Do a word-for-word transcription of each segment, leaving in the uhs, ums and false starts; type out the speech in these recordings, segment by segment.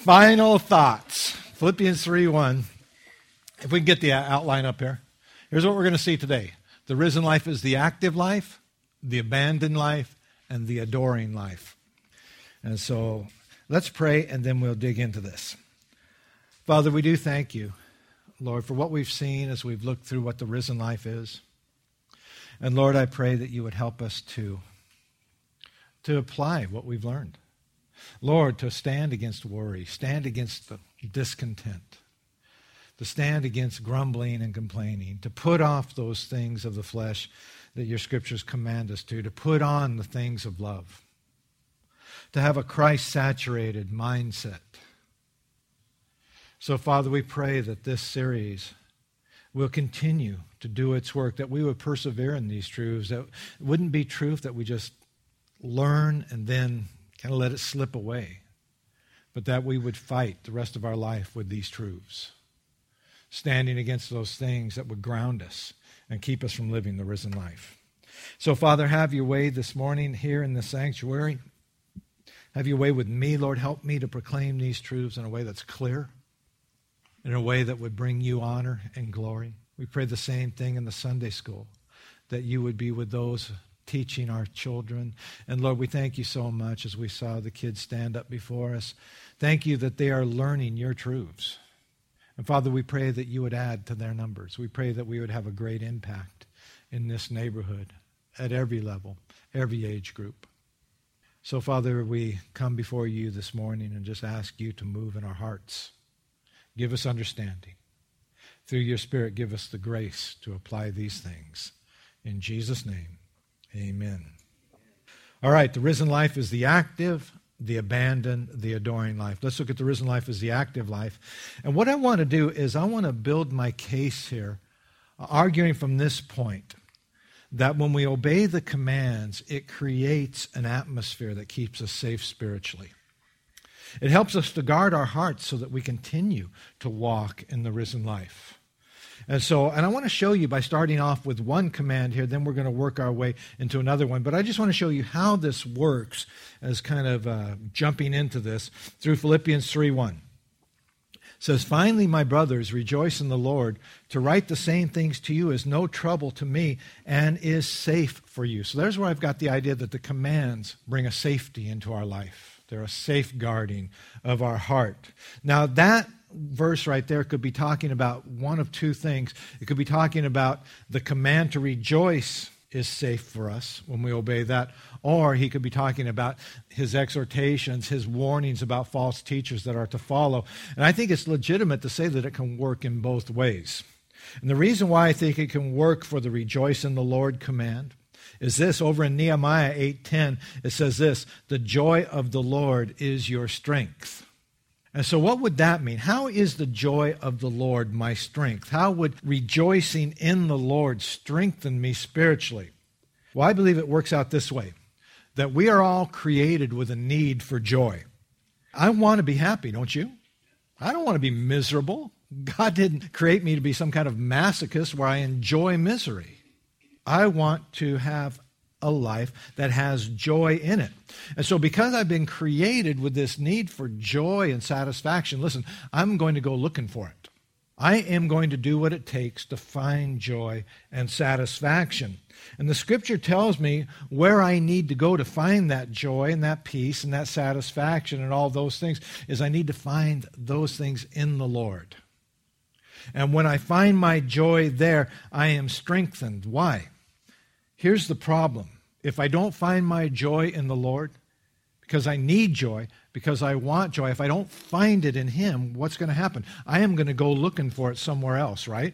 Final thoughts. Philippians three one. If we can get the outline up here. Here's what we're going to see today. The risen life is the active life, the abandoned life, and the adoring life. And so let's pray, and then we'll dig into this. Father, we do thank you, Lord, for what we've seen as we've looked through what the risen life is. And Lord, I pray that you would help us to, to apply what we've learned. Lord, to stand against worry, stand against the discontent, to stand against grumbling and complaining, to put off those things of the flesh that your scriptures command us to, to put on the things of love, to have a Christ-saturated mindset. So, Father, we pray that this series will continue to do its work, that we would persevere in these truths, that it wouldn't be truth that we just learn and then kind of let it slip away, but that we would fight the rest of our life with these truths, standing against those things that would ground us and keep us from living the risen life. So, Father, have your way this morning here in the sanctuary. Have your way with me, Lord. Help me to proclaim these truths in a way that's clear, in a way that would bring you honor and glory. We pray the same thing in the Sunday school, that you would be with those teaching our children. And Lord, we thank you so much as we saw the kids stand up before us. Thank you that they are learning your truths. And Father, we pray that you would add to their numbers. We pray that we would have a great impact in this neighborhood at every level, every age group. So Father, we come before you this morning and just ask you to move in our hearts. Give us understanding. Through your Spirit, give us the grace to apply these things. In Jesus' name, amen. All right, the risen life is the active, the abandoned, the adoring life. Let's look at the risen life as the active life. And what I want to do is I want to build my case here, arguing from this point, that when we obey the commands, it creates an atmosphere that keeps us safe spiritually. It helps us to guard our hearts so that we continue to walk in the risen life. And so, and I want to show you by starting off with one command here, then we're going to work our way into another one. But I just want to show you how this works as kind of uh, jumping into this through Philippians three one. It says, "Finally, my brothers, rejoice in the Lord. To write the same things to you is no trouble to me and is safe for you." So there's where I've got the idea that the commands bring a safety into our life. They're a safeguarding of our heart. Now that verse right there could be talking about one of two things. It could be talking about the command to rejoice is safe for us when we obey that, or he could be talking about his exhortations, his warnings about false teachers that are to follow. And I think it's legitimate to say that it can work in both ways. And the reason why I think it can work for the rejoice in the Lord command is this. Over in Nehemiah eight ten, it says this, "The joy of the Lord is your strength." And so what would that mean? How is the joy of the Lord my strength? How would rejoicing in the Lord strengthen me spiritually? Well, I believe it works out this way, that we are all created with a need for joy. I want to be happy, don't you? I don't want to be miserable. God didn't create me to be some kind of masochist where I enjoy misery. I want to have a life that has joy in it. And so because I've been created with this need for joy and satisfaction, listen, I'm going to go looking for it. I am going to do what it takes to find joy and satisfaction. And the Scripture tells me where I need to go to find that joy and that peace and that satisfaction and all those things is I need to find those things in the Lord. And when I find my joy there, I am strengthened. Why? Here's the problem. If I don't find my joy in the Lord, because I need joy, because I want joy, if I don't find it in Him, what's going to happen? I am going to go looking for it somewhere else, right?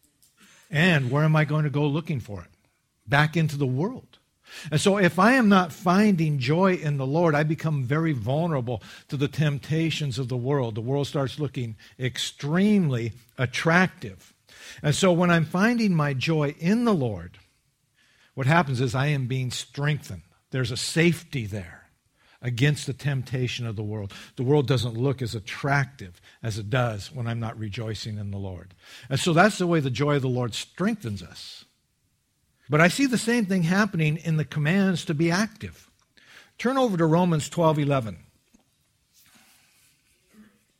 And where am I going to go looking for it? Back into the world. And so if I am not finding joy in the Lord, I become very vulnerable to the temptations of the world. The world starts looking extremely attractive. And so when I'm finding my joy in the Lord, what happens is I am being strengthened. There's a safety there against the temptation of the world. The world doesn't look as attractive as it does when I'm not rejoicing in the Lord. And so that's the way the joy of the Lord strengthens us. But I see the same thing happening in the commands to be active. Turn over to Romans twelve eleven.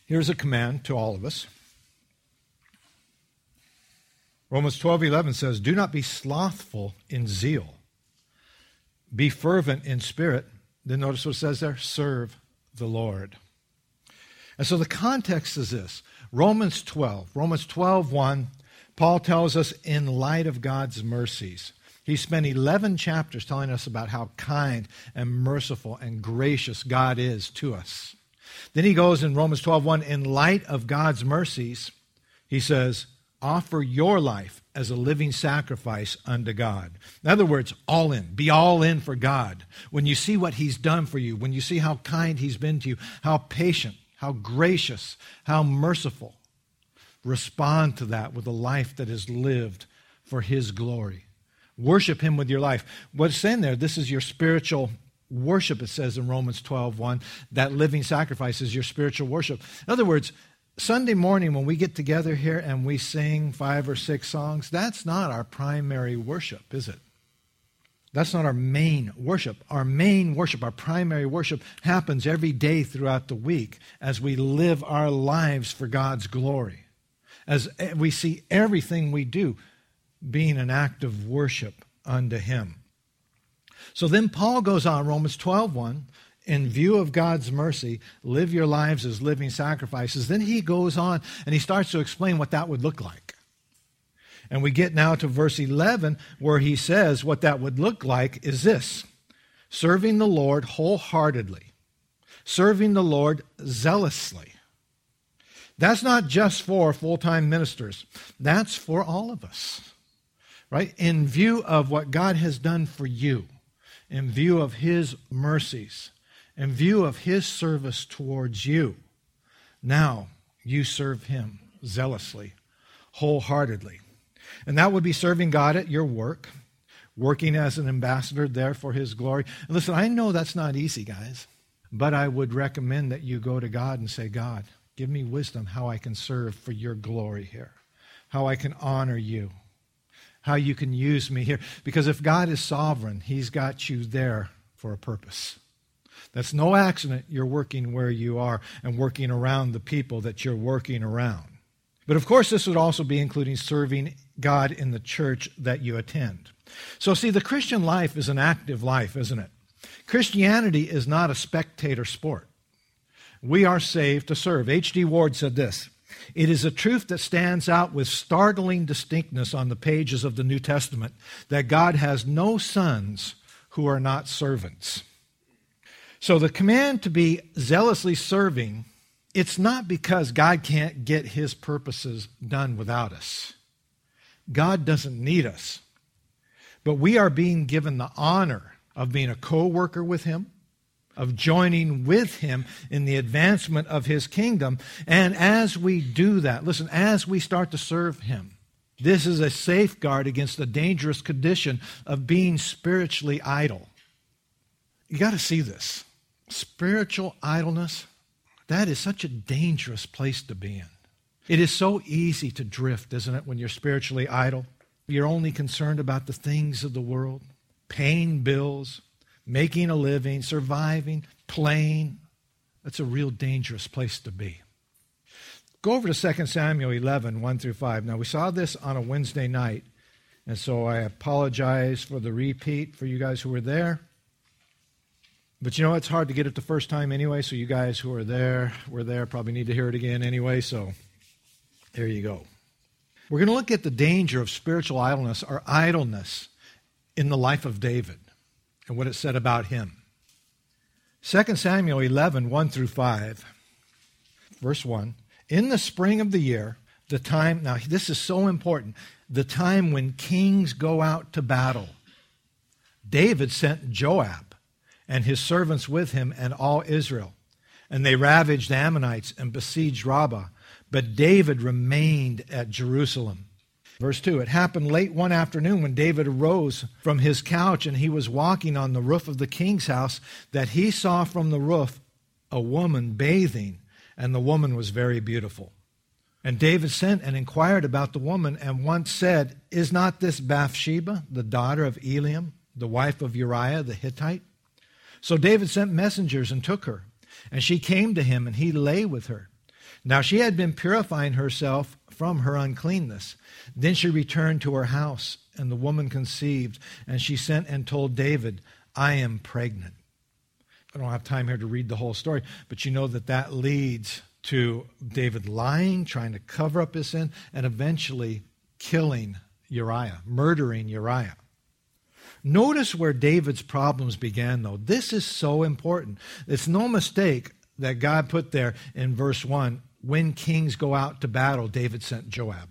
Here's a command to all of us. Romans twelve eleven says, do not be slothful in zeal. Be fervent in spirit. Then notice what it says there, serve the Lord. And so the context is this. Romans twelve, Romans twelve one, Paul tells us in light of God's mercies. He spent eleven chapters telling us about how kind and merciful and gracious God is to us. Then he goes in Romans twelve one, in light of God's mercies, he says, offer your life as a living sacrifice unto God. In other words, all in. Be all in for God. When you see what he's done for you, when you see how kind he's been to you, how patient, how gracious, how merciful, respond to that with a life that is lived for his glory. Worship him with your life. What's saying there, this is your spiritual worship, it says in Romans twelve one. That living sacrifice is your spiritual worship. In other words, Sunday morning when we get together here and we sing five or six songs, that's not our primary worship, is it? That's not our main worship. Our main worship, our primary worship, happens every day throughout the week as we live our lives for God's glory. As we see everything we do being an act of worship unto him. So then Paul goes on, Romans twelve one, in view of God's mercy, live your lives as living sacrifices. Then he goes on and he starts to explain what that would look like. And we get now to verse eleven where he says what that would look like is this: serving the Lord wholeheartedly, serving the Lord zealously. That's not just for full-time ministers. That's for all of us, right? In view of what God has done for you, in view of his mercies, in view of his service towards you, now you serve him zealously, wholeheartedly. And that would be serving God at your work, working as an ambassador there for his glory. And listen, I know that's not easy, guys, but I would recommend that you go to God and say, God, give me wisdom how I can serve for your glory here, how I can honor you, how you can use me here. Because if God is sovereign, he's got you there for a purpose. That's no accident you're working where you are and working around the people that you're working around. But of course, this would also be including serving God in the church that you attend. So see, the Christian life is an active life, isn't it? Christianity is not a spectator sport. We are saved to serve. H D Ward said this: it is a truth that stands out with startling distinctness on the pages of the New Testament that God has no sons who are not servants. So the command to be zealously serving, it's not because God can't get his purposes done without us. God doesn't need us. But we are being given the honor of being a co-worker with him, of joining with him in the advancement of his kingdom. And as we do that, listen, as we start to serve him, this is a safeguard against the dangerous condition of being spiritually idle. You got to see this. Spiritual idleness, that is such a dangerous place to be in. It is so easy to drift, isn't it, when you're spiritually idle? You're only concerned about the things of the world, paying bills, making a living, surviving, playing. That's a real dangerous place to be. Go over to Second Samuel eleven, one through five. Now, we saw this on a Wednesday night, and so I apologize for the repeat for you guys who were there. But you know, it's hard to get it the first time anyway, so you guys who are there, were there, probably need to hear it again anyway, so there you go. We're going to look at the danger of spiritual idleness or idleness in the life of David and what it said about him. Second Samuel eleven, one through five, verse one, in the spring of the year, the time, now this is so important, the time when kings go out to battle, David sent Joab and his servants with him and all Israel. And they ravaged the Ammonites and besieged Rabbah. But David remained at Jerusalem. Verse two, it happened late one afternoon when David arose from his couch and he was walking on the roof of the king's house that he saw from the roof a woman bathing, and the woman was very beautiful. And David sent and inquired about the woman and once said, is not this Bathsheba, the daughter of Eliam, the wife of Uriah the Hittite? So David sent messengers and took her, and she came to him, and he lay with her. Now she had been purifying herself from her uncleanness. Then she returned to her house, and the woman conceived, and she sent and told David, I am pregnant. I don't have time here to read the whole story, but you know that that leads to David lying, trying to cover up his sin, and eventually killing Uriah, murdering Uriah. Notice where David's problems began, though. This is so important. It's no mistake that God put there in verse one, when kings go out to battle, David sent Joab.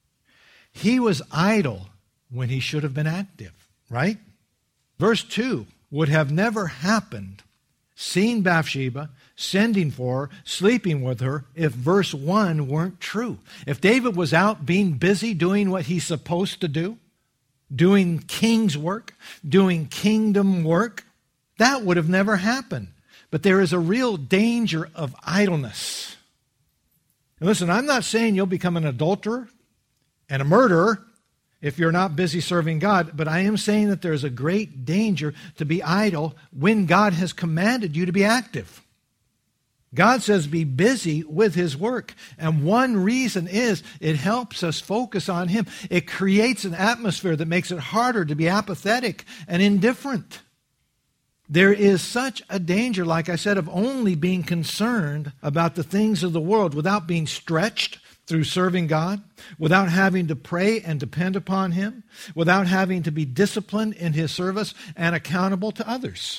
He was idle when he should have been active, right? Verse two would have never happened, seeing Bathsheba, sending for her, sleeping with her, if verse one weren't true. If David was out being busy doing what he's supposed to do, doing king's work, doing kingdom work, that would have never happened. But there is a real danger of idleness. And listen, I'm not saying you'll become an adulterer and a murderer if you're not busy serving God, but I am saying that there's a great danger to be idle when God has commanded you to be active. God says be busy with His work. And one reason is it helps us focus on Him. It creates an atmosphere that makes it harder to be apathetic and indifferent. There is such a danger, like I said, of only being concerned about the things of the world without being stretched through serving God, without having to pray and depend upon Him, without having to be disciplined in His service and accountable to others.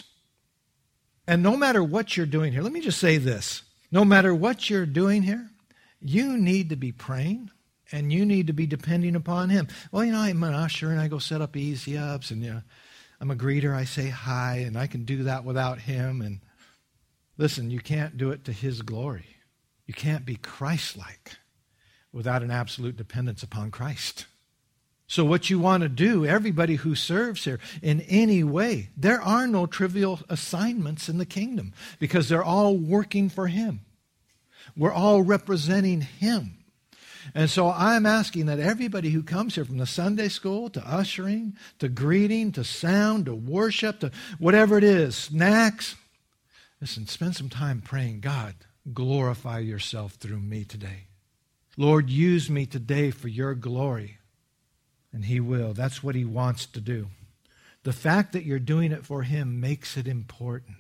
And no matter what you're doing here, let me just say this. No matter what you're doing here, you need to be praying and you need to be depending upon Him. Well, you know, I'm an usher and I go set up easy ups and, you know, I'm a greeter, I say hi, and I can do that without Him. And listen, you can't do it to His glory. You can't be Christ-like without an absolute dependence upon Christ. So what you want to do, everybody who serves here in any way, there are no trivial assignments in the kingdom because they're all working for Him. We're all representing Him. And so I'm asking that everybody who comes here, from the Sunday school to ushering, to greeting, to sound, to worship, to whatever it is, snacks, listen, spend some time praying, God, glorify yourself through me today. Lord, use me today for your glory. And He will. That's what He wants to do. The fact that you're doing it for Him makes it important.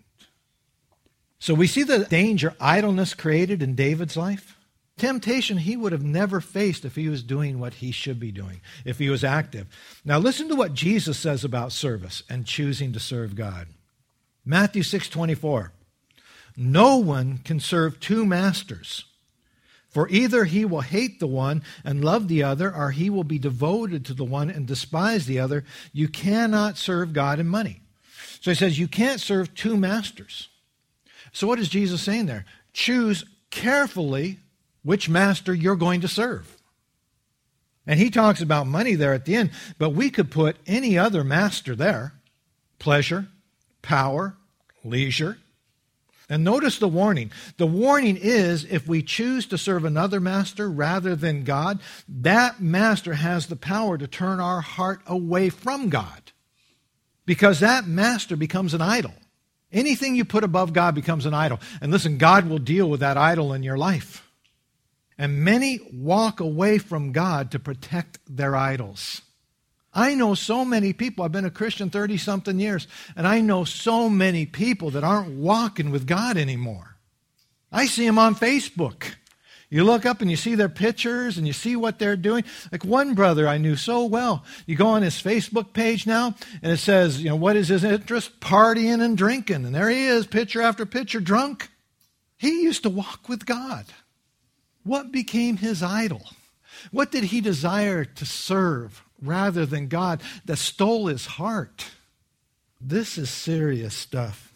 So we see the danger idleness created in David's life. Temptation he would have never faced if he was doing what he should be doing, if he was active. Now listen to what Jesus says about service and choosing to serve God. Matthew six twenty-four. No one can serve two masters, for either he will hate the one and love the other, or he will be devoted to the one and despise the other. You cannot serve God and money. So he says you can't serve two masters. So what is Jesus saying there? Choose carefully which master you're going to serve. And he talks about money there at the end, but we could put any other master there. Pleasure, power, leisure. And notice the warning. The warning is if we choose to serve another master rather than God, that master has the power to turn our heart away from God. Because that master becomes an idol. Anything you put above God becomes an idol. And listen, God will deal with that idol in your life. And many walk away from God to protect their idols. I know so many people, I've been a Christian thirty-something years, and I know so many people that aren't walking with God anymore. I see them on Facebook. You look up and you see their pictures and you see what they're doing. Like one brother I knew so well, you go on his Facebook page now, and it says, you know, what is his interest? Partying and drinking. And there he is, picture after picture, drunk. He used to walk with God. What became his idol? What did he desire to serve rather than God that stole his heart? This is serious stuff.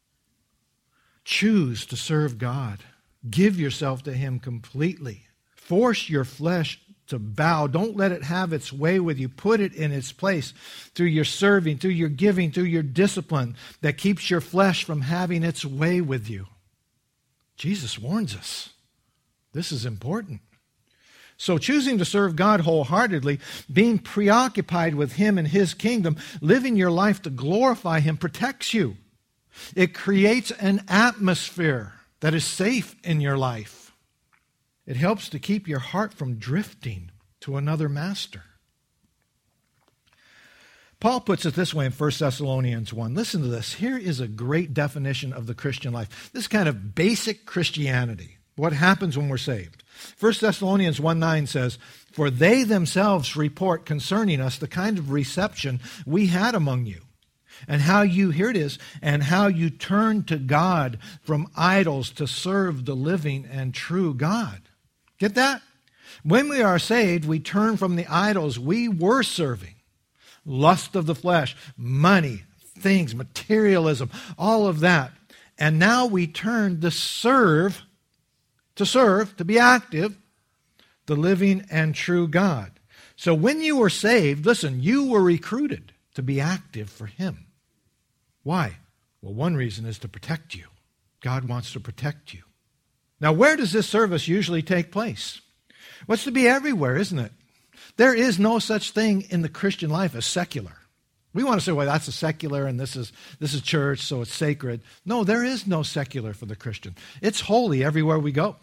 Choose to serve God. Give yourself to Him completely. Force your flesh to bow. Don't let it have its way with you. Put it in its place through your serving, through your giving, through your discipline that keeps your flesh from having its way with you. Jesus warns us. This is important. So choosing to serve God wholeheartedly, being preoccupied with Him and His kingdom, living your life to glorify Him protects you. It creates an atmosphere that is safe in your life. It helps to keep your heart from drifting to another master. Paul puts it this way in First Thessalonians one. Listen to this. Here is a great definition of the Christian life. This is kind of basic Christianity. What happens when we're saved? First Thessalonians one nine says, "For they themselves report concerning us the kind of reception we had among you, and how you," here it is, "and how you turned to God from idols to serve the living and true God." Get that? When we are saved, we turn from the idols we were serving. Lust of the flesh, money, things, materialism, all of that. And now we turn to serve, to serve, to be active, the living and true God. So when you were saved, listen, you were recruited to be active for Him. Why? Well, one reason is to protect you. God wants to protect you. Now, where does this service usually take place? Well, it's to be everywhere, isn't it? There is no such thing in the Christian life as secular. We want to say, well, that's a secular and this is this is church, so it's sacred. No, there is no secular for the Christian. It's holy everywhere we go.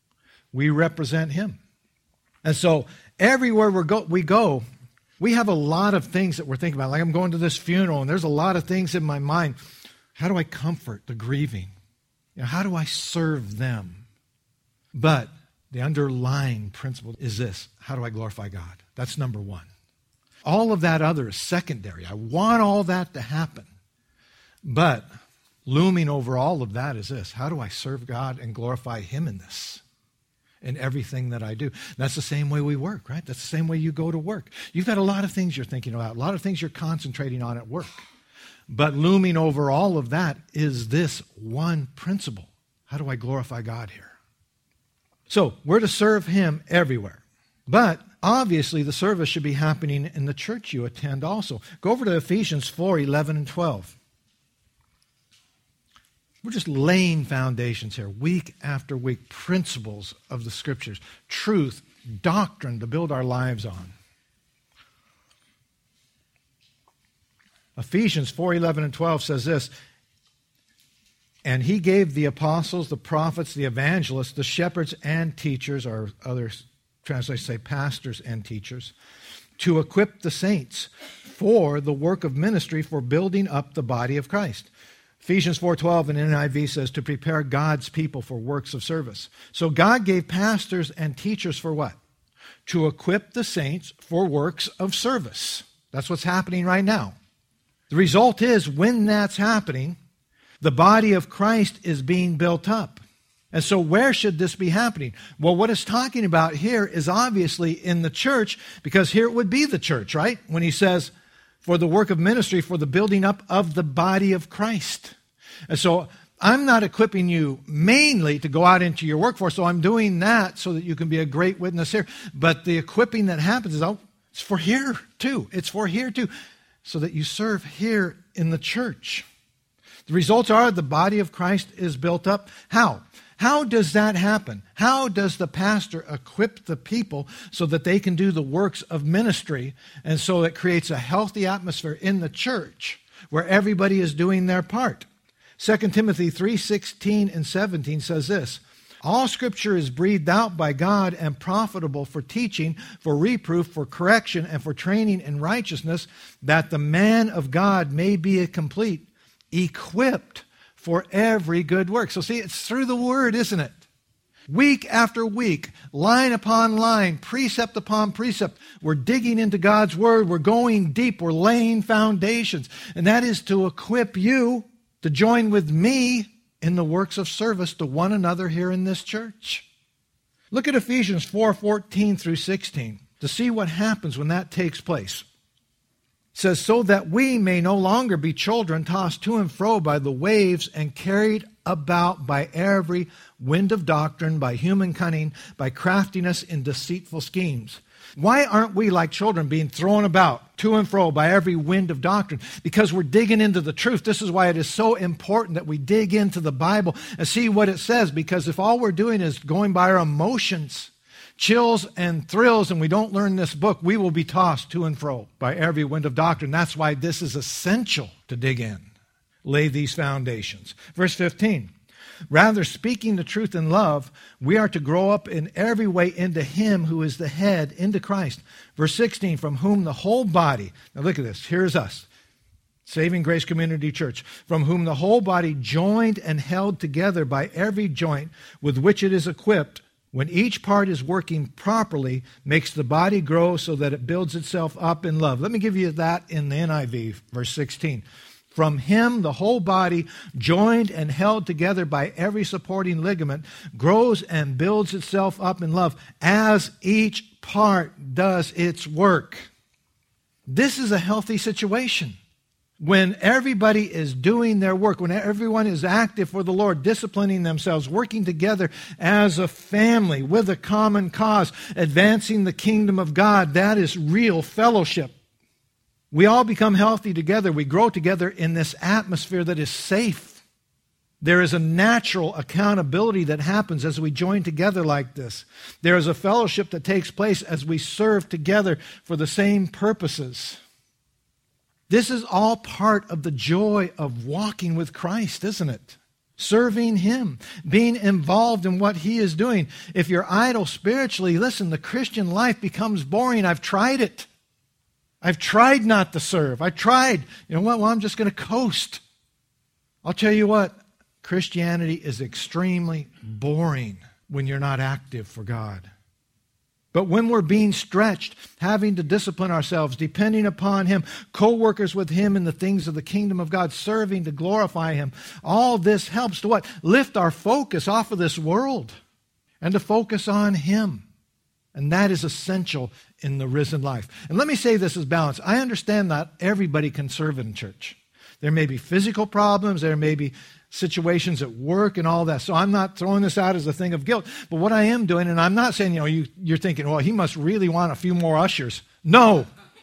We represent Him. And so everywhere we go, we go, we have a lot of things that we're thinking about. Like I'm going to this funeral and there's a lot of things in my mind. How do I comfort the grieving? You know, how do I serve them? But the underlying principle is this: how do I glorify God? That's number one. All of that other is secondary. I want all that to happen. But looming over all of that is this: how do I serve God and glorify Him in this? In everything that I do. That's the same way we work, right? That's the same way you go to work. You've got a lot of things you're thinking about, a lot of things you're concentrating on at work. But looming over all of that is this one principle: how do I glorify God here? So, we're to serve Him everywhere. But, obviously, the service should be happening in the church you attend also. Go over to Ephesians four, eleven and twelve. We're just laying foundations here, week after week, principles of the Scriptures, truth, doctrine to build our lives on. Ephesians four, eleven and twelve says this: "And He gave the apostles, the prophets, the evangelists, the shepherds and teachers," or other translations say pastors and teachers, "to equip the saints for the work of ministry, for building up the body of Christ." Ephesians four twelve in N I V says to prepare God's people for works of service. So God gave pastors and teachers for what? To equip the saints for works of service. That's what's happening right now. The result is, when that's happening, the body of Christ is being built up. And so where should this be happening? Well, what it's talking about here is obviously in the church, because here it would be the church, right? When he says, for the work of ministry, for the building up of the body of Christ. And so I'm not equipping you mainly to go out into your workforce, so I'm doing that so that you can be a great witness here. But the equipping that happens is, oh, it's for here too. It's for here too, so that you serve here in the church. The results are the body of Christ is built up. How? How does that happen? How does the pastor equip the people so that they can do the works of ministry, and so it creates a healthy atmosphere in the church where everybody is doing their part? Second Timothy three sixteen and seventeen says this: "All Scripture is breathed out by God and profitable for teaching, for reproof, for correction, and for training in righteousness, that the man of God may be a complete, equipped for every good work." So see, it's through the Word, isn't it? Week after week, line upon line, precept upon precept, we're digging into God's Word, we're going deep, we're laying foundations. And that is to equip you to join with me in the works of service to one another here in this church. Look at Ephesians four fourteen through sixteen to see what happens when that takes place. It says, "So that we may no longer be children tossed to and fro by the waves and carried about by every wind of doctrine, by human cunning, by craftiness in deceitful schemes." Why aren't we like children being thrown about to and fro by every wind of doctrine? Because we're digging into the truth. This is why it is so important that we dig into the Bible and see what it says. Because if all we're doing is going by our emotions, chills and thrills, and we don't learn this book, we will be tossed to and fro by every wind of doctrine. That's why this is essential to dig in, lay these foundations. Verse fifteen, Rather, speaking the truth in love, we are to grow up in every way into Him who is the head, into Christ. Verse sixteen, from whom the whole body, now look at this, here's us, Saving Grace Community Church, from whom the whole body joined and held together by every joint with which it is equipped, when each part is working properly, makes the body grow so that it builds itself up in love. Let me give you that in the N I V, verse sixteen. From Him, the whole body, joined and held together by every supporting ligament, grows and builds itself up in love as each part does its work. This is a healthy situation. When everybody is doing their work, when everyone is active for the Lord, disciplining themselves, working together as a family with a common cause, advancing the kingdom of God, that is real fellowship. We all become healthy together. We grow together in this atmosphere that is safe. There is a natural accountability that happens as we join together like this. There is a fellowship that takes place as we serve together for the same purposes. This is all part of the joy of walking with Christ, isn't it? Serving Him, being involved in what He is doing. If you're idle spiritually, listen, the Christian life becomes boring. I've tried it. I've tried not to serve. I tried. You know what? Well, I'm just going to coast. I'll tell you what, Christianity is extremely boring when you're not active for God. But when we're being stretched, having to discipline ourselves, depending upon Him, co-workers with Him in the things of the kingdom of God, serving to glorify Him, all this helps to what? Lift our focus off of this world and to focus on Him. And that is essential in the risen life. And let me say this as balance. I understand that everybody can serve in church. There may be physical problems, there may be situations at work and all that. So I'm not throwing this out as a thing of guilt. But what I am doing, and I'm not saying, you know, you, you're thinking, well, he must really want a few more ushers. No.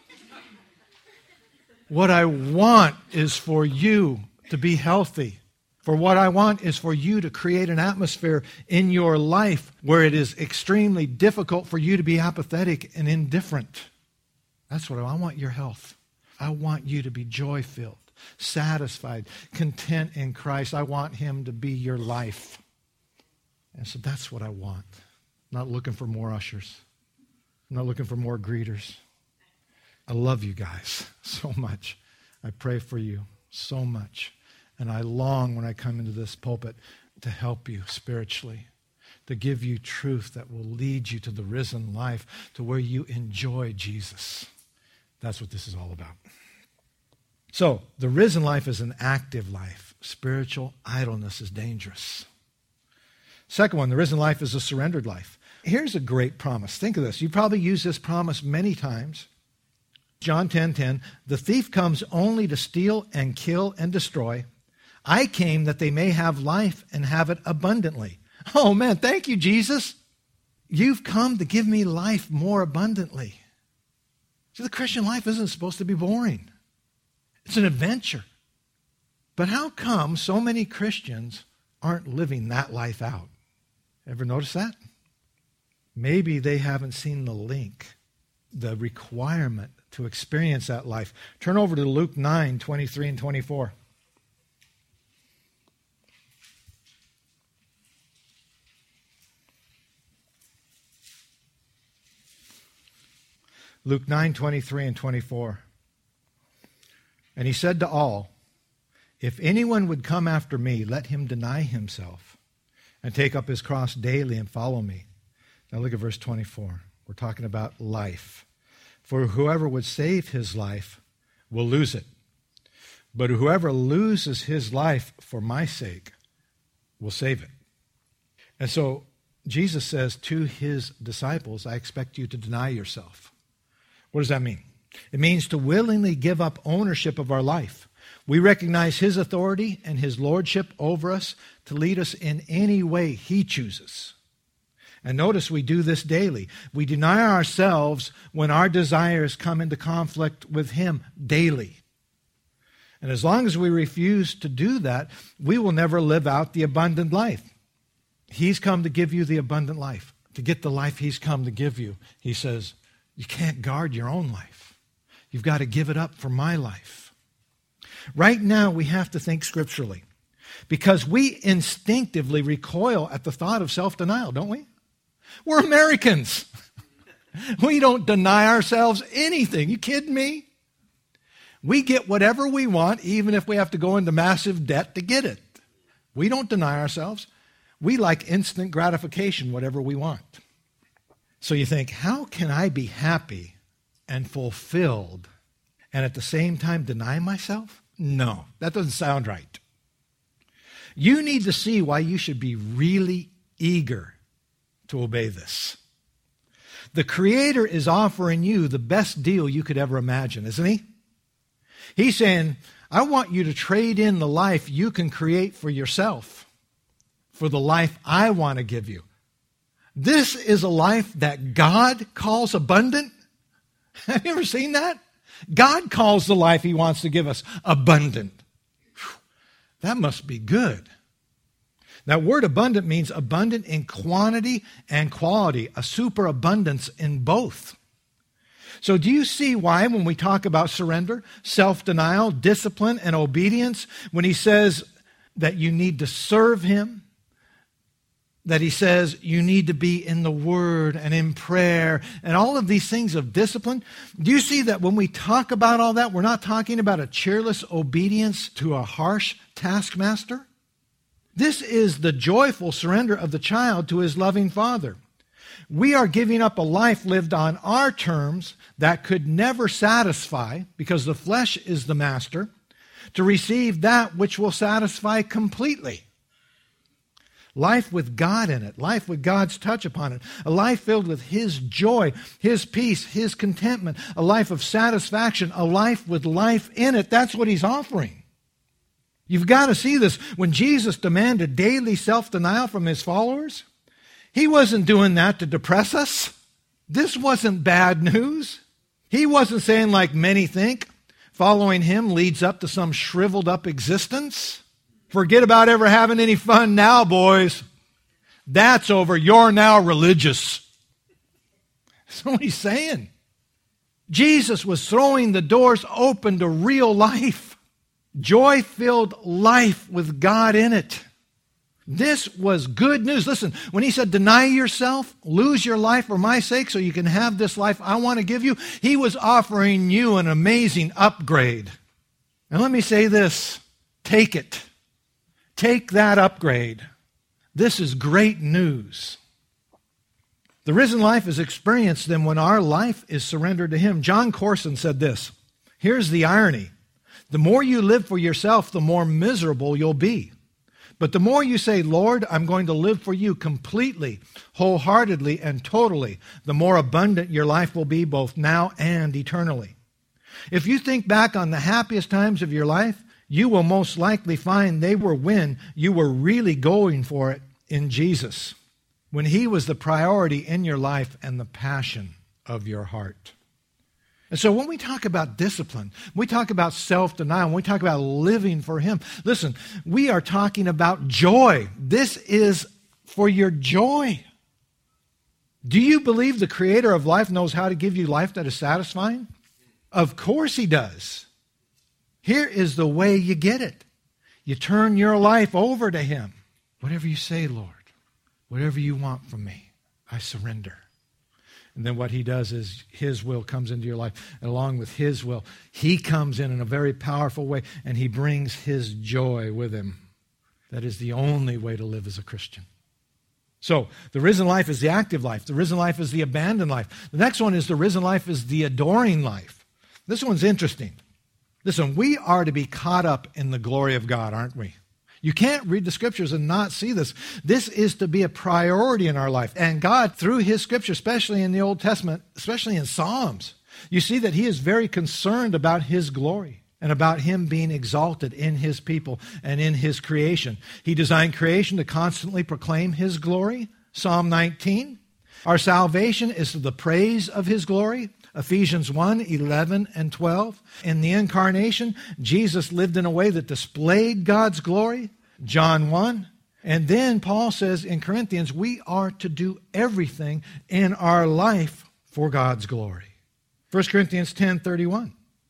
What I want is for you to be healthy. For what I want is for you to create an atmosphere in your life where it is extremely difficult for you to be apathetic and indifferent. That's what I want. I want your health. I want you to be joy-filled, satisfied, content in Christ. I want Him to be your life. And so that's what I want. I'm not looking for more ushers. I'm not looking for more greeters. I love you guys so much. I pray for you so much. And I long when I come into this pulpit to help you spiritually, to give you truth that will lead you to the risen life, to where you enjoy Jesus. That's what this is all about. So, the risen life is an active life. Spiritual idleness is dangerous. Second one, the risen life is a surrendered life. Here's a great promise. Think of this. You probably use this promise many times. John ten ten, the thief comes only to steal and kill and destroy. I came that they may have life and have it abundantly. Oh man, thank you, Jesus. You've come to give me life more abundantly. See, the Christian life isn't supposed to be boring. It's an adventure. But how come so many Christians aren't living that life out? Ever notice that? Maybe they haven't seen the link, the requirement to experience that life. Turn over to Luke nine, twenty-three and twenty-four. Luke nine, twenty-three and twenty-four. And He said to all, if anyone would come after me, let him deny himself and take up his cross daily and follow me. Now look at verse twenty-four. We're talking about life. For whoever would save his life will lose it. But whoever loses his life for my sake will save it. And so Jesus says to His disciples, I expect you to deny yourself. What does that mean? It means to willingly give up ownership of our life. We recognize His authority and His lordship over us to lead us in any way He chooses. And notice we do this daily. We deny ourselves when our desires come into conflict with Him daily. And as long as we refuse to do that, we will never live out the abundant life. He's come to give you the abundant life. To get the life He's come to give you, He says, you can't guard your own life. You've got to give it up for my life. Right now, we have to think scripturally. Because we instinctively recoil at the thought of self-denial, don't we? We're Americans. We don't deny ourselves anything. You kidding me? We get whatever we want, even if we have to go into massive debt to get it. We don't deny ourselves. We like instant gratification, whatever we want. So you think, how can I be happy and fulfilled and at the same time deny myself? No, that doesn't sound right. You need to see why you should be really eager to obey this. The Creator is offering you the best deal you could ever imagine, isn't He? He's saying, I want you to trade in the life you can create for yourself for the life I want to give you. This is a life that God calls abundant. Have you ever seen that? God calls the life He wants to give us abundant. Whew, that must be good. That word abundant means abundant in quantity and quality, a superabundance in both. So do you see why when we talk about surrender, self-denial, discipline, and obedience, when He says that you need to serve Him, that He says you need to be in the Word and in prayer and all of these things of discipline, do you see that when we talk about all that, we're not talking about a cheerless obedience to a harsh taskmaster? This is the joyful surrender of the child to his loving Father. We are giving up a life lived on our terms that could never satisfy, because the flesh is the master, to receive that which will satisfy completely. Life with God in it, life with God's touch upon it, a life filled with His joy, His peace, His contentment, a life of satisfaction, a life with life in it. That's what He's offering. You've got to see this. When Jesus demanded daily self-denial from His followers, He wasn't doing that to depress us. This wasn't bad news. He wasn't saying, like many think, following Him leads up to some shriveled up existence. Forget about ever having any fun now, boys. That's over. You're now religious. That's what He's saying. Jesus was throwing the doors open to real life. Joy-filled life with God in it. This was good news. Listen, when He said, deny yourself, lose your life for my sake so you can have this life I want to give you, He was offering you an amazing upgrade. And let me say this, take it. Take that upgrade. This is great news. The risen life is experienced then when our life is surrendered to Him. John Corson said this, here's the irony. The more you live for yourself, the more miserable you'll be. But the more you say, Lord, I'm going to live for you completely, wholeheartedly, and totally, the more abundant your life will be both now and eternally. If you think back on the happiest times of your life, you will most likely find they were when you were really going for it in Jesus, when He was the priority in your life and the passion of your heart. And so when we talk about discipline, we talk about self-denial, when we talk about living for Him, listen, we are talking about joy. This is for your joy. Do you believe the Creator of life knows how to give you life that is satisfying? Of course He does. Here is the way you get it. You turn your life over to Him. Whatever you say, Lord, whatever you want from me, I surrender. And then what He does is His will comes into your life. And along with His will, He comes in in a very powerful way, and He brings His joy with Him. That is the only way to live as a Christian. So, the risen life is the active life. The risen life is the abandoned life. The next one is the risen life is the adoring life. This one's interesting. Listen, we are to be caught up in the glory of God, aren't we? You can't read the Scriptures and not see this. This is to be a priority in our life. And God, through His Scripture, especially in the Old Testament, especially in Psalms, you see that He is very concerned about His glory and about Him being exalted in His people and in His creation. He designed creation to constantly proclaim His glory. Psalm nineteen. Our salvation is to the praise of His glory. Ephesians one, eleven, and twelve. In the incarnation, Jesus lived in a way that displayed God's glory. John one. And then Paul says in Corinthians, we are to do everything in our life for God's glory. First Corinthians ten, thirty-one.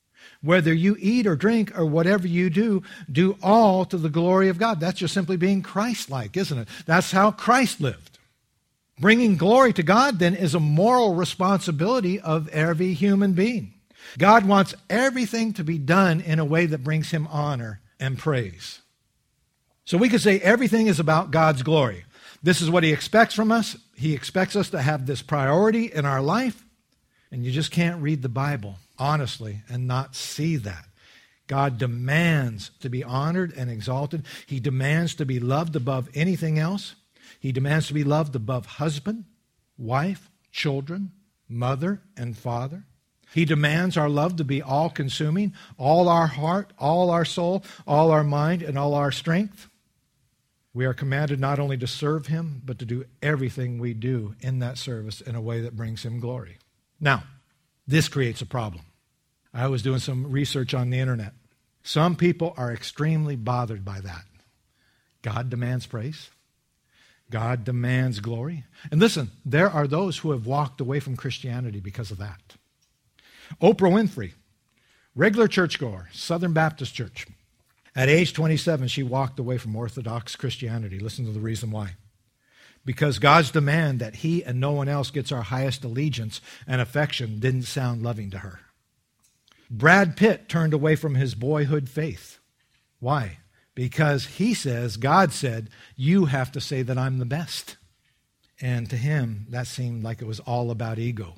Whether you eat or drink or whatever you do, do all to the glory of God. That's just simply being Christ-like, isn't it? That's how Christ lived. Bringing glory to God, then, is a moral responsibility of every human being. God wants everything to be done in a way that brings him honor and praise. So we could say everything is about God's glory. This is what he expects from us. He expects us to have this priority in our life. And you just can't read the Bible honestly and not see that. God demands to be honored and exalted. He demands to be loved above anything else. He demands to be loved above husband, wife, children, mother, and father. He demands our love to be all-consuming, all our heart, all our soul, all our mind, and all our strength. We are commanded not only to serve him, but to do everything we do in that service in a way that brings him glory. Now, this creates a problem. I was doing some research on the internet. Some people are extremely bothered by that. God demands praise. God demands glory. And listen, there are those who have walked away from Christianity because of that. Oprah Winfrey, regular churchgoer, Southern Baptist Church. At age twenty-seven, she walked away from Orthodox Christianity. Listen to the reason why. Because God's demand that he and no one else gets our highest allegiance and affection didn't sound loving to her. Brad Pitt turned away from his boyhood faith. Why? Because he says, God said, you have to say that I'm the best. And to him, that seemed like it was all about ego.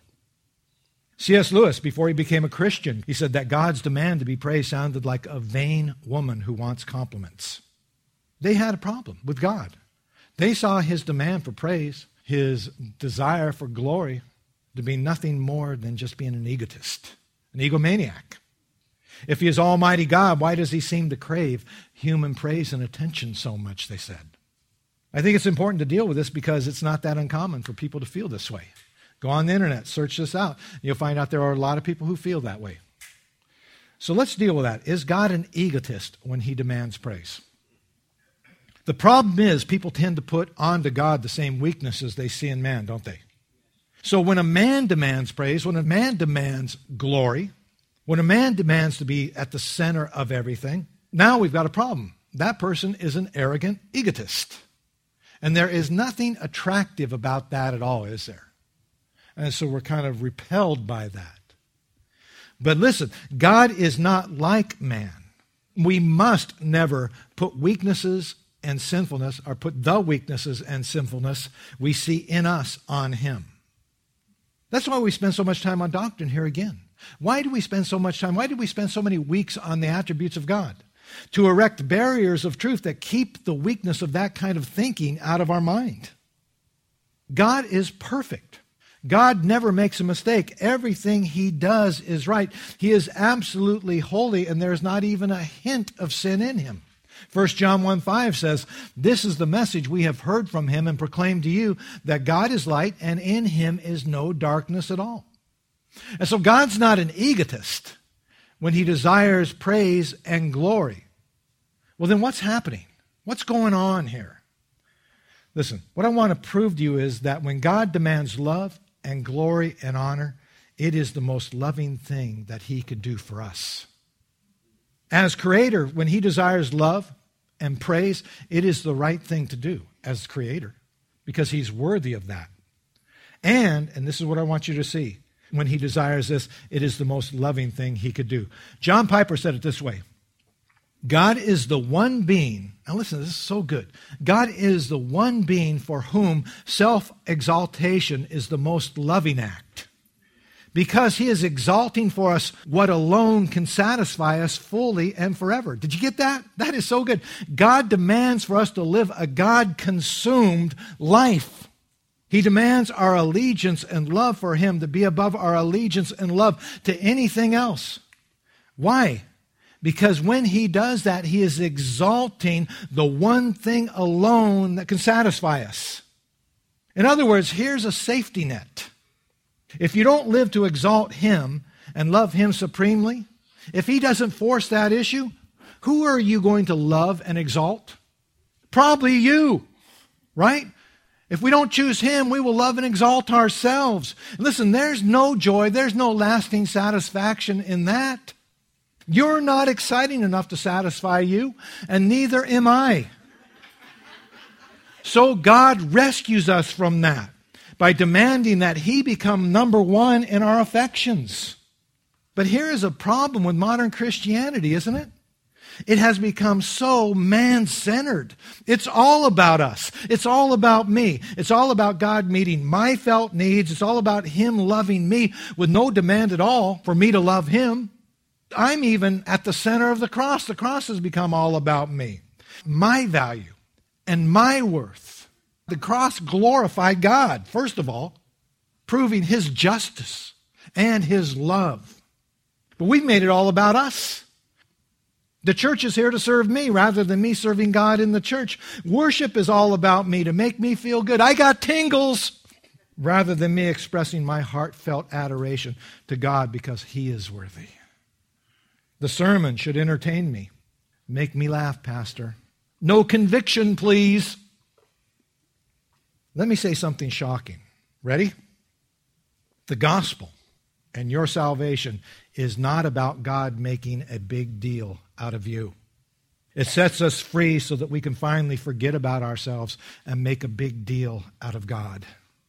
C S Lewis, before he became a Christian, he said that God's demand to be praised sounded like a vain woman who wants compliments. They had a problem with God. They saw his demand for praise, his desire for glory, to be nothing more than just being an egotist, an egomaniac. If he is Almighty God, why does he seem to crave human praise and attention so much, they said. I think it's important to deal with this because it's not that uncommon for people to feel this way. Go on the internet, search this out. You'll find out there are a lot of people who feel that way. So let's deal with that. Is God an egotist when he demands praise? The problem is people tend to put onto God the same weaknesses they see in man, don't they? So when a man demands praise, when a man demands glory, when a man demands to be at the center of everything, now we've got a problem. That person is an arrogant egotist. And there is nothing attractive about that at all, is there? And so we're kind of repelled by that. But listen, God is not like man. We must never put weaknesses and sinfulness, or put the weaknesses and sinfulness we see in us on him. That's why we spend so much time on doctrine here again. Why do we spend so much time? Why do we spend so many weeks on the attributes of God? To erect barriers of truth that keep the weakness of that kind of thinking out of our mind. God is perfect. God never makes a mistake. Everything he does is right. He is absolutely holy, and there's not even a hint of sin in him. First John one five says, this is the message we have heard from him and proclaimed to you, that God is light and in him is no darkness at all. And so God's not an egotist when he desires praise and glory. Well, then what's happening? What's going on here? Listen, what I want to prove to you is that when God demands love and glory and honor, it is the most loving thing that he could do for us. As creator, when he desires love and praise, it is the right thing to do as creator because he's worthy of that. And, and this is what I want you to see, when he desires this, it is the most loving thing he could do. John Piper said it this way. God is the one being, now listen, this is so good. God is the one being for whom self-exaltation is the most loving act. Because he is exalting for us what alone can satisfy us fully and forever. Did you get that? That is so good. God demands for us to live a God-consumed life. He demands our allegiance and love for him to be above our allegiance and love to anything else. Why? Because when he does that, he is exalting the one thing alone that can satisfy us. In other words, here's a safety net. If you don't live to exalt him and love him supremely, if he doesn't force that issue, who are you going to love and exalt? Probably you, right? If we don't choose him, we will love and exalt ourselves. Listen, there's no joy, there's no lasting satisfaction in that. You're not exciting enough to satisfy you, and neither am I. So God rescues us from that by demanding that He become number one in our affections. But here is a problem with modern Christianity, isn't it? It has become so man-centered. It's all about us. It's all about me. It's all about God meeting my felt needs. It's all about Him loving me with no demand at all for me to love Him. I'm even at the center of the cross. The cross has become all about me, my value, and my worth. The cross glorified God, first of all, proving His justice and His love. But we've made it all about us. The church is here to serve me rather than me serving God in the church. Worship is all about me to make me feel good. I got tingles rather than me expressing my heartfelt adoration to God because He is worthy. The sermon should entertain me. Make me laugh, Pastor. No conviction, please. Let me say something shocking. Ready? The gospel and your salvation is not about God making a big deal out of you. It sets us free so that we can finally forget about ourselves and make a big deal out of God.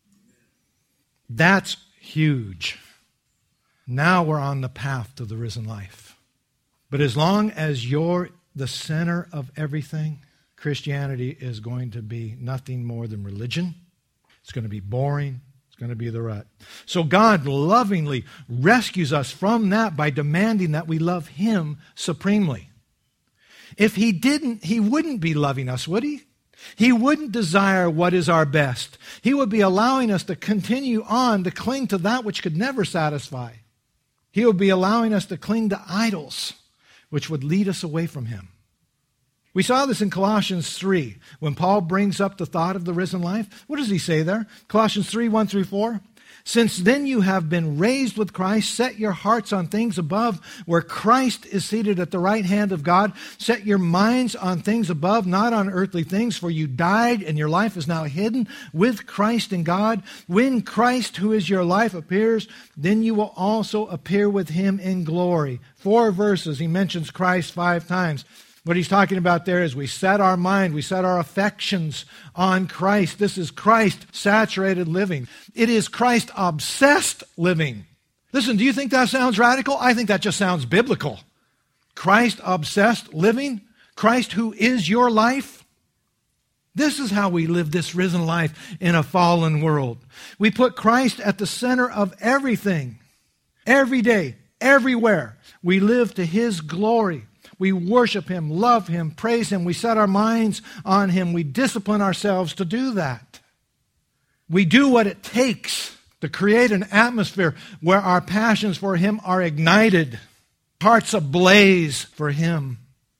That's huge. Now we're on the path to the risen life. But as long as you're the center of everything, Christianity is going to be nothing more than religion. It's going to be boring. Going to be the rut. So God lovingly rescues us from that by demanding that we love Him supremely. If He didn't, He wouldn't be loving us, would He? He wouldn't desire what is our best. He would be allowing us to continue on to cling to that which could never satisfy. He would be allowing us to cling to idols, which would lead us away from Him. We saw this in Colossians three, when Paul brings up the thought of the risen life. What does he say there? Colossians three, one through four. Since then you have been raised with Christ, set your hearts on things above, where Christ is seated at the right hand of God. Set your minds on things above, not on earthly things, for you died, and your life is now hidden with Christ in God. When Christ, who is your life, appears, then you will also appear with Him in glory. Four verses, he mentions Christ five times. What he's talking about there is we set our mind, we set our affections on Christ. This is Christ-saturated living. It is Christ-obsessed living. Listen, do you think that sounds radical? I think that just sounds biblical. Christ-obsessed living? Christ who is your life? This is how we live this risen life in a fallen world. We put Christ at the center of everything. Every day, everywhere. We live to His glory. We worship Him, love Him, praise Him. We set our minds on Him. We discipline ourselves to do that. We do what it takes to create an atmosphere where our passions for Him are ignited, hearts ablaze for Him.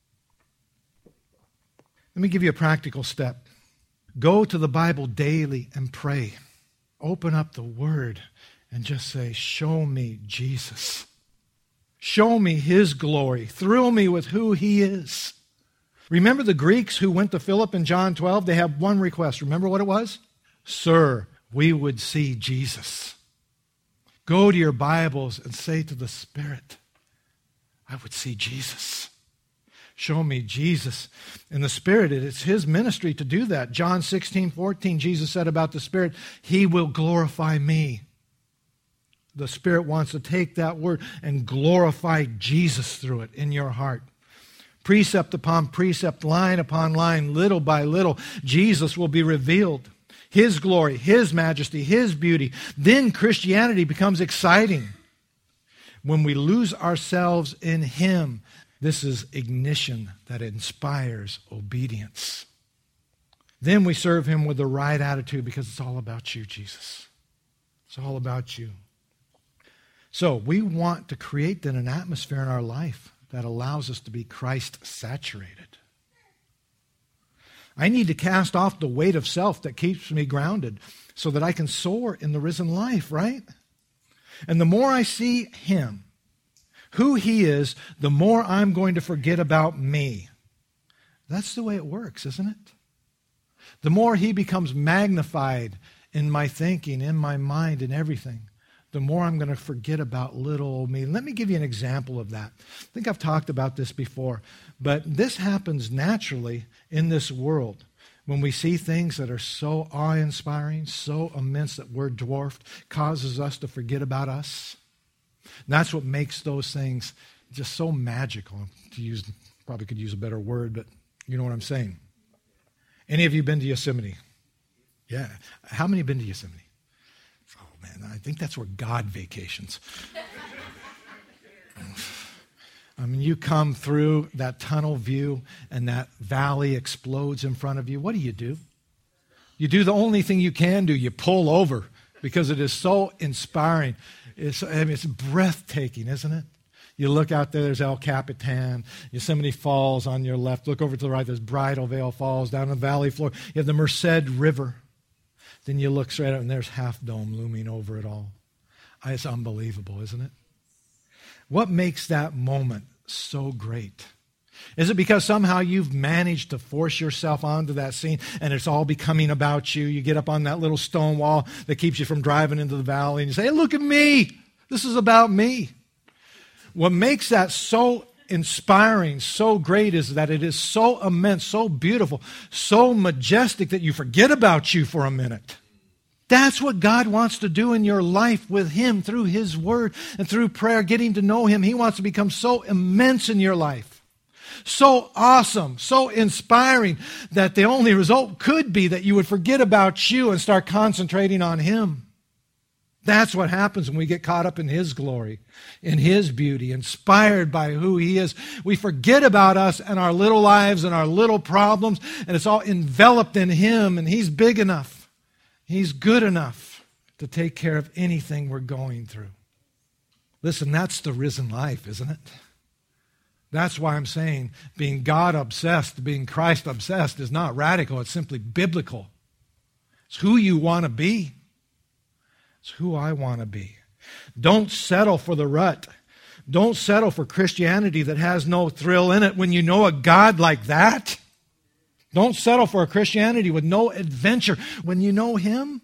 Let me give you a practical step. Go to the Bible daily and pray. Open up the Word and just say, show me Jesus. Show me His glory. Thrill me with who He is. Remember the Greeks who went to Philip in John twelve? They had one request. Remember what it was? Sir, we would see Jesus. Go to your Bibles and say to the Spirit, I would see Jesus. Show me Jesus. And the Spirit, it's His ministry to do that. John sixteen, fourteen, Jesus said about the Spirit, He will glorify me. The Spirit wants to take that word and glorify Jesus through it in your heart. Precept upon precept, line upon line, little by little, Jesus will be revealed. His glory, His majesty, His beauty. Then Christianity becomes exciting. When we lose ourselves in Him, this is ignition that inspires obedience. Then we serve Him with the right attitude because it's all about you, Jesus. It's all about you. So we want to create then an atmosphere in our life that allows us to be Christ-saturated. I need to cast off the weight of self that keeps me grounded so that I can soar in the risen life, right? And the more I see Him, who He is, the more I'm going to forget about me. That's the way it works, isn't it? The more He becomes magnified in my thinking, in my mind, in everything, the more I'm going to forget about little old me. Let me give you an example of that. I think I've talked about this before, but this happens naturally in this world. When we see things that are so awe-inspiring, so immense that we're dwarfed, causes us to forget about us. And that's what makes those things just so magical. To use, probably could use a better word, but you know what I'm saying. Any of you been to Yosemite? Yeah. How many have been to Yosemite? Oh, man, I think that's where God vacations. I mean, you come through that tunnel view and that valley explodes in front of you. What do you do? You do the only thing you can do. You pull over because it is so inspiring. It's, I mean, it's breathtaking, isn't it? You look out there, there's El Capitan, Yosemite Falls on your left. Look over to the right, there's Bridal Veil Falls. Down on the valley floor, you have the Merced River. Then you look straight up and there's Half Dome looming over it all. It's unbelievable, isn't it? What makes that moment so great? Is it because somehow you've managed to force yourself onto that scene and it's all becoming about you? You get up on that little stone wall that keeps you from driving into the valley and you say, hey, look at me. This is about me. What makes that so inspiring, so great is that it is so immense, so beautiful, so majestic that you forget about you for a minute. That's what God wants to do in your life with Him through His Word and through prayer, getting to know Him. He wants to become so immense in your life, so awesome, so inspiring that the only result could be that you would forget about you and start concentrating on Him. That's what happens when we get caught up in His glory, in His beauty, inspired by who He is. We forget about us and our little lives and our little problems, and it's all enveloped in Him, and He's big enough. He's good enough to take care of anything we're going through. Listen, that's the risen life, isn't it? That's why I'm saying being God-obsessed, being Christ-obsessed is not radical. It's simply biblical. It's who you want to be. It's who I want to be. Don't settle for the rut. Don't settle for Christianity that has no thrill in it when you know a God like that. Don't settle for a Christianity with no adventure when you know Him.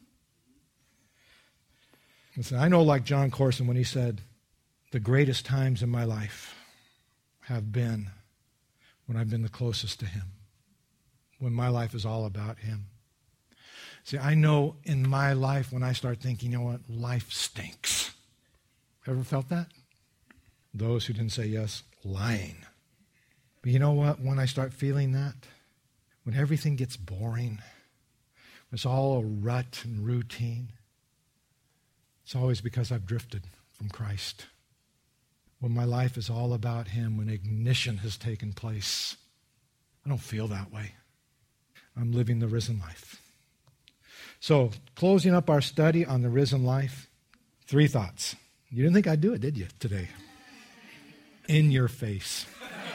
Listen, I know like John Corson when he said, the greatest times in my life have been when I've been the closest to Him, when my life is all about Him. See, I know in my life when I start thinking, you know what, life stinks. Ever felt that? Those who didn't say yes, lying. But you know what, when I start feeling that, when everything gets boring, when it's all a rut and routine, it's always because I've drifted from Christ. When my life is all about Him, when ignition has taken place, I don't feel that way. I'm living the risen life. So, closing up our study on the risen life, three thoughts. You didn't think I'd do it, did you, today? In your face.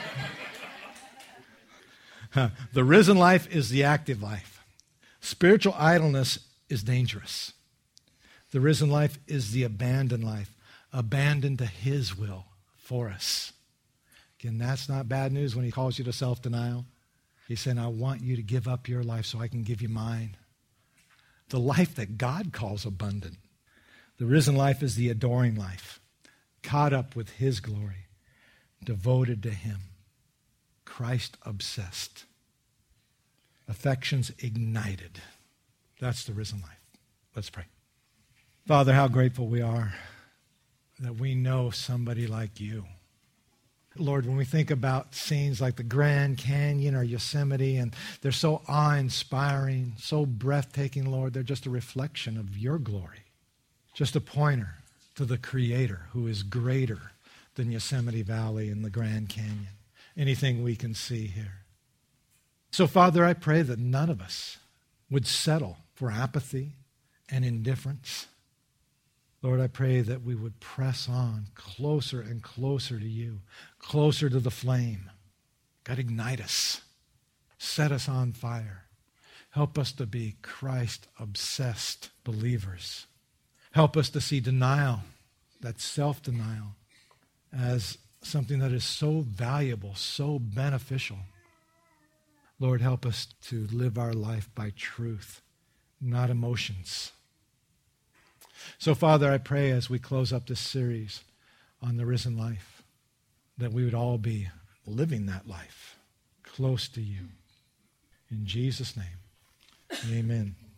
The risen life is the active life. Spiritual idleness is dangerous. The risen life is the abandoned life, abandoned to His will for us. Again, that's not bad news when He calls you to self-denial. He's saying, I want you to give up your life so I can give you mine. The life that God calls abundant. The risen life is the adoring life, caught up with His glory, devoted to Him. Christ-obsessed. Affections ignited. That's the risen life. Let's pray. Father, how grateful we are that we know somebody like You. Lord, when we think about scenes like the Grand Canyon or Yosemite, and they're so awe-inspiring, so breathtaking, Lord, they're just a reflection of Your glory. Just a pointer to the Creator who is greater than Yosemite Valley and the Grand Canyon. Anything we can see here. So, Father, I pray that none of us would settle for apathy and indifference. Lord, I pray that we would press on closer and closer to You, closer to the flame. God, ignite us. Set us on fire. Help us to be Christ-obsessed believers. Help us to see denial, that self-denial, as something that is so valuable, so beneficial. Lord, help us to live our life by truth, not emotions. So, Father, I pray as we close up this series on the risen life, that we would all be living that life close to you. In Jesus' name, amen.